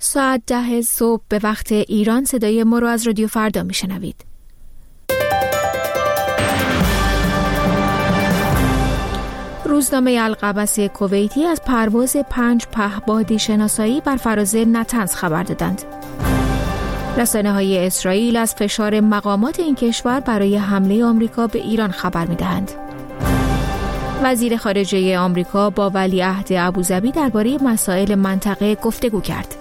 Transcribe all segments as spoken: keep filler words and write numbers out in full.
ساعت ده صبح به وقت ایران صدای ما رو از رادیو فردا میشنوید. روزنامه القبس کویتی از پرواز پنج پهپاد شناسایی بر فراز نتنز خبر دادند. رسانه‌های اسرائیل از فشار مقامات این کشور برای حمله آمریکا به ایران خبر می‌دهند. وزیر خارجه آمریکا با ولیعهد ابوظبی درباره مسائل منطقه گفتگو کرد.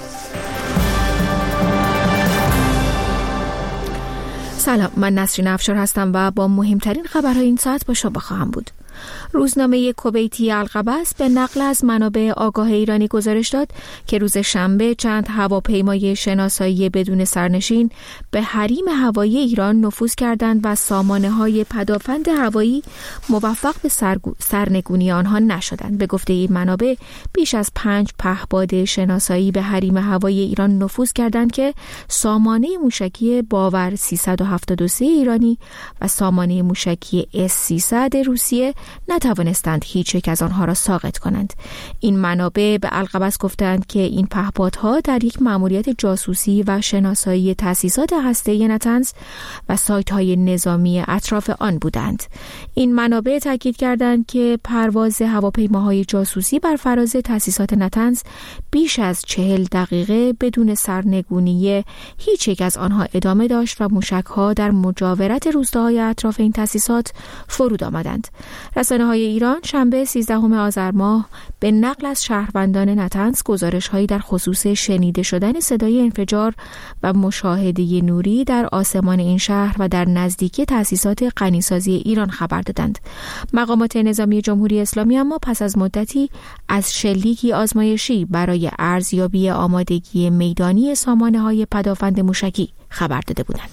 سلام، من نسرین افشار هستم و با مهمترین خبرهای این ساعت با شما خواهم بود. روزنامه کویتی القبس به نقل از منابع آگاه ایرانی گزارش داد که روز شنبه چند هواپیمای شناسایی بدون سرنشین به حریم هوایی ایران نفوذ کردند و سامانه‌های پدافند هوایی موفق به سرنگونی آنها نشدند. به گفته این منابع بیش از پنج پهپاد شناسایی به حریم هوایی ایران نفوذ کردند که سامانه موشکی باور سیصد و هفتاد و سه ایرانی و سامانه موشکی اس سیصد روسیه نتوانستند هیچ یک از آنها را ساقط کنند. این منابع به القبس گفتند که این پهپادها در یک مأموریت جاسوسی و شناسایی تأسیسات هسته‌ای نتنز و سایت‌های نظامی اطراف آن بودند. این منابع تاکید کردند که پرواز هواپیماهای جاسوسی بر فراز تأسیسات نتنز بیش از چهل دقیقه بدون سرنگونی هیچ یک از آنها ادامه داشت و موشک‌ها در مجاورت روستاهای اطراف این تأسیسات فرود آمدند. رسانه‌های ایران شنبه سیزدهم آذر ماه به نقل از شهروندان نتنز گزارش‌هایی در خصوص شنیده شدن صدای انفجار و مشاهده نوری در آسمان این شهر و در نزدیکی تأسیسات غنیسازی ایران خبر دادند. مقامات نظامی جمهوری اسلامی اما پس از مدتی از شلیکی آزمایشی برای ارزیابی آمادگی میدانی سامانه‌های پدافند موشکی خبر داده بودند.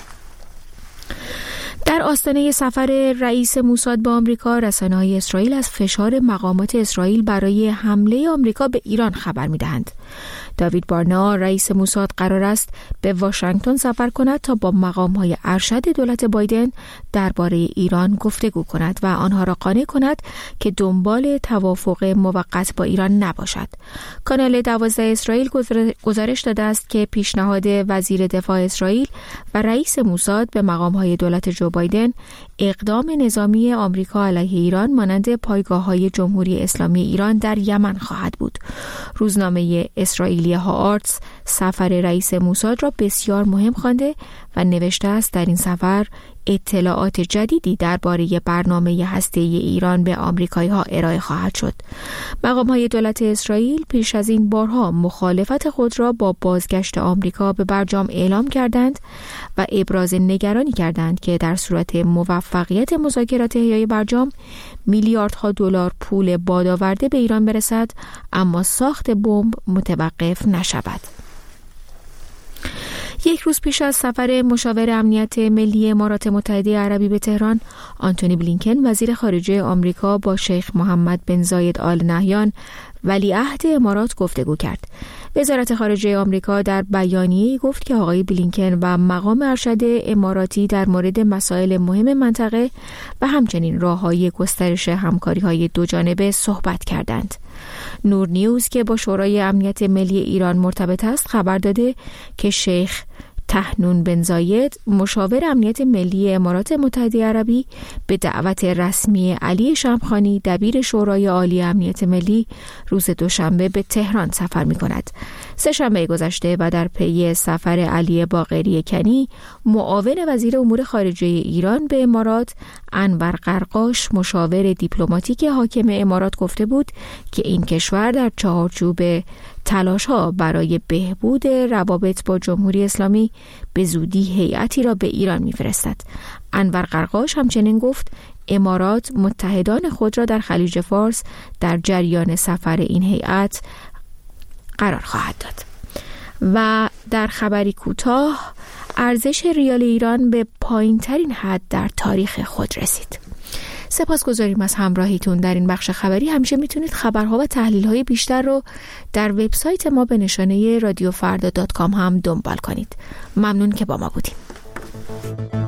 در آستانه سفر رئیس موساد به آمریکا، رسانه‌های اسرائیل از فشار مقامات اسرائیل برای حمله آمریکا به ایران خبر می‌دهند. داوید بارنا، رئیس موساد، قرار است به واشنگتن سفر کند تا با مقام‌های ارشد دولت بایدن درباره ایران گفتگو کند و آنها را قانع کند که دنبال توافق موقت با ایران نباشد. کانال دوازده اسرائیل گزارش داده است که پیشنهاد وزیر دفاع اسرائیل و رئیس موساد به مقام‌های دولت جو بایدن اقدام نظامی آمریکا علیه ایران مانند پایگاه‌های جمهوری اسلامی ایران در یمن خواهد بود. روزنامه اسرائیلی هآرتس سفر رئیس موساد را بسیار مهم خوانده و نوشته است در این سفر اطلاعات جدیدی درباره برنامه هسته‌ای ایران به آمریکایی‌ها ارائه خواهد شد. مقام‌های دولت اسرائیل پیش از این بارها مخالفت خود را با بازگشت آمریکا به برجام اعلام کردند و ابراز نگرانی کردند که در صورت موفقیت مذاکرات احیای برجام میلیاردها دلار پول بادآورده به ایران برسد اما ساخت بمب متوقف نشود. یک روز پیش از سفر مشاور امنیت ملی امارات متحده عربی به تهران، آنتونی بلینکن وزیر خارجه آمریکا با شیخ محمد بن زاید آل نهیان ولیعهد امارات گفتگو کرد. وزارت خارجه آمریکا در بیانیه‌ای گفت که آقای بلینکن و مقام ارشد اماراتی در مورد مسائل مهم منطقه و همچنین راه‌های گسترش همکاری‌های دوجانبه صحبت کردند. نور نیوز که با شورای امنیت ملی ایران مرتبط است خبر داده که شیخ طحنون بن زاید مشاور امنیت ملی امارات متحده عربی به دعوت رسمی علی شمخانی دبیر شورای عالی امنیت ملی روز دوشنبه به تهران سفر می کند. سه شنبه گذشته و در پی سفر علی باقری کنی معاون وزیر امور خارجه ایران به امارات، انور قرقاش مشاور دیپلماتیک حاکم امارات گفته بود که این کشور در چارچوب تلاش‌ها برای بهبود روابط با جمهوری اسلامی به زودی هیئتی را به ایران می‌فرستد. انور قرقاش همچنین گفت امارات متحدان خود را در خلیج فارس در جریان سفر این هیئت قرار خواهد داد. و در خبری کوتاه، ارزش ریال ایران به پایین‌ترین حد در تاریخ خود رسید. سپاسگزاریم از همراهیتون در این بخش خبری. همیشه میتونید خبرها و تحلیل‌های بیشتر رو در وبسایت ما به نشانه رادیو فردا دات کام هم دنبال کنید. ممنون که با ما بودید.